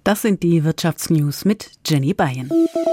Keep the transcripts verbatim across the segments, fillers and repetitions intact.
Das sind die Wirtschaftsnews mit Jenny Beyen.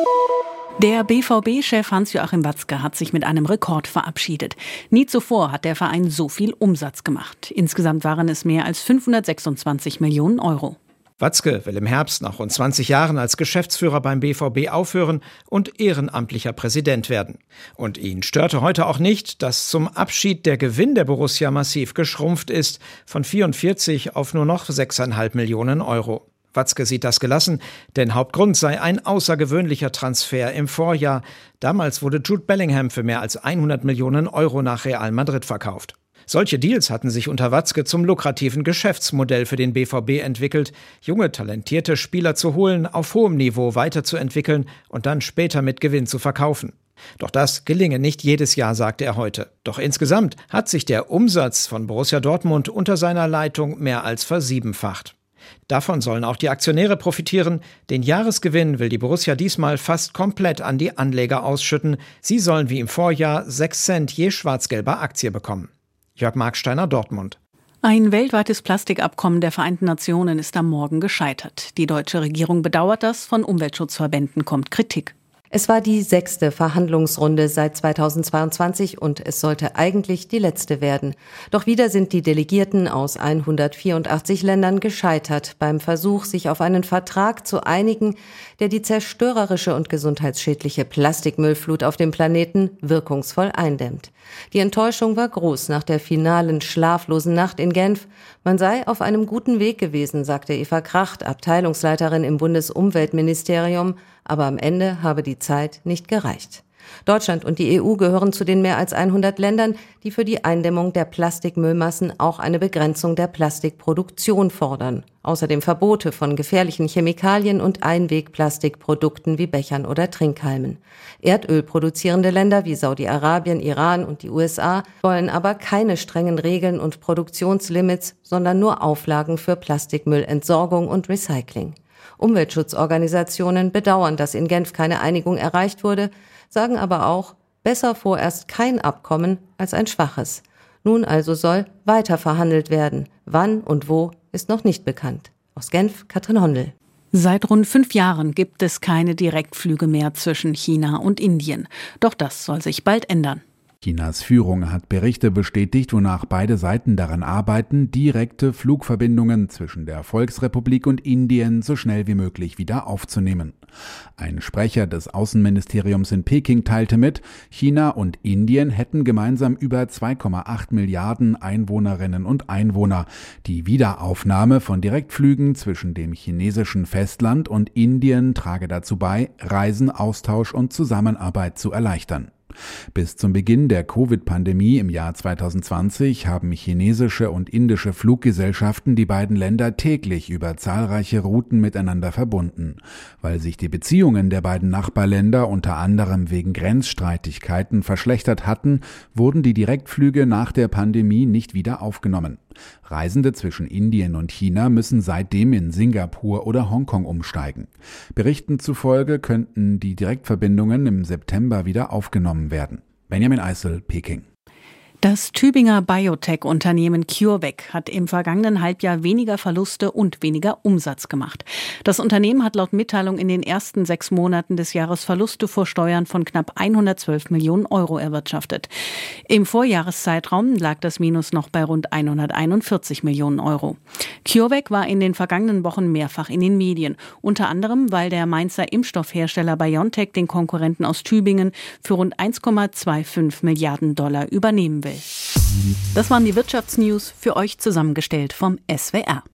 Der B V B-Chef Hans-Joachim Watzke hat sich mit einem Rekord verabschiedet. Nie zuvor hat der Verein so viel Umsatz gemacht. Insgesamt waren es mehr als fünfhundertsechsundzwanzig Millionen Euro. Watzke will im Herbst nach rund zwanzig Jahren als Geschäftsführer beim B V B aufhören und ehrenamtlicher Präsident werden. Und ihn störte heute auch nicht, dass zum Abschied der Gewinn der Borussia massiv geschrumpft ist, von vierundvierzig auf nur noch sechs Komma fünf Millionen Euro. Watzke sieht das gelassen, denn Hauptgrund sei ein außergewöhnlicher Transfer im Vorjahr. Damals wurde Jude Bellingham für mehr als hundert Millionen Euro nach Real Madrid verkauft. Solche Deals hatten sich unter Watzke zum lukrativen Geschäftsmodell für den B V B entwickelt, junge, talentierte Spieler zu holen, auf hohem Niveau weiterzuentwickeln und dann später mit Gewinn zu verkaufen. Doch das gelinge nicht jedes Jahr, sagte er heute. Doch insgesamt hat sich der Umsatz von Borussia Dortmund unter seiner Leitung mehr als versiebenfacht. Davon sollen auch die Aktionäre profitieren. Den Jahresgewinn will die Borussia diesmal fast komplett an die Anleger ausschütten. Sie sollen wie im Vorjahr sechs Cent je schwarz-gelber Aktie bekommen. Jörg Marksteiner, Dortmund. Ein weltweites Plastikabkommen der Vereinten Nationen ist am Morgen gescheitert. Die deutsche Regierung bedauert das, von Umweltschutzverbänden kommt Kritik. Es war die sechste Verhandlungsrunde seit zweitausendzweiundzwanzig und es sollte eigentlich die letzte werden. Doch wieder sind die Delegierten aus hundertvierundachtzig Ländern gescheitert beim Versuch, sich auf einen Vertrag zu einigen, der die zerstörerische und gesundheitsschädliche Plastikmüllflut auf dem Planeten wirkungsvoll eindämmt. Die Enttäuschung war groß nach der finalen schlaflosen Nacht in Genf. Man sei auf einem guten Weg gewesen, sagte Eva Kracht, Abteilungsleiterin im Bundesumweltministerium, aber am Ende habe die Zeit nicht gereicht. Deutschland und die E U gehören zu den mehr als hundert Ländern, die für die Eindämmung der Plastikmüllmassen auch eine Begrenzung der Plastikproduktion fordern. Außerdem Verbote von gefährlichen Chemikalien und Einwegplastikprodukten wie Bechern oder Trinkhalmen. Erdölproduzierende Länder wie Saudi-Arabien, Iran und die U S A wollen aber keine strengen Regeln und Produktionslimits, sondern nur Auflagen für Plastikmüllentsorgung und Recycling. Umweltschutzorganisationen bedauern, dass in Genf keine Einigung erreicht wurde, sagen aber auch, besser vorerst kein Abkommen als ein schwaches. Nun also soll weiter verhandelt werden. Wann und wo ist noch nicht bekannt. Aus Genf, Katrin Hondel. Seit rund fünf Jahren gibt es keine Direktflüge mehr zwischen China und Indien. Doch das soll sich bald ändern. Chinas Führung hat Berichte bestätigt, wonach beide Seiten daran arbeiten, direkte Flugverbindungen zwischen der Volksrepublik und Indien so schnell wie möglich wieder aufzunehmen. Ein Sprecher des Außenministeriums in Peking teilte mit, China und Indien hätten gemeinsam über zwei Komma acht Milliarden Einwohnerinnen und Einwohner. Die Wiederaufnahme von Direktflügen zwischen dem chinesischen Festland und Indien trage dazu bei, Reisen, Austausch und Zusammenarbeit zu erleichtern. Bis zum Beginn der Covid-Pandemie im Jahr zweitausendzwanzig haben chinesische und indische Fluggesellschaften die beiden Länder täglich über zahlreiche Routen miteinander verbunden. Weil sich die Beziehungen der beiden Nachbarländer unter anderem wegen Grenzstreitigkeiten verschlechtert hatten, wurden die Direktflüge nach der Pandemie nicht wieder aufgenommen. Reisende zwischen Indien und China müssen seitdem in Singapur oder Hongkong umsteigen. Berichten zufolge könnten die Direktverbindungen im September wieder aufgenommen werden. Benjamin Eisel, Peking. Das Tübinger Biotech-Unternehmen CureVac hat im vergangenen Halbjahr weniger Verluste und weniger Umsatz gemacht. Das Unternehmen hat laut Mitteilung in den ersten sechs Monaten des Jahres Verluste vor Steuern von knapp hundertzwölf Millionen Euro erwirtschaftet. Im Vorjahreszeitraum lag das Minus noch bei rund hunderteinundvierzig Millionen Euro. CureVac war in den vergangenen Wochen mehrfach in den Medien, unter anderem, weil der Mainzer Impfstoffhersteller BioNTech den Konkurrenten aus Tübingen für rund eins Komma fünfundzwanzig Milliarden Dollar übernehmen will. Das waren die Wirtschaftsnews, für euch zusammengestellt vom S W R.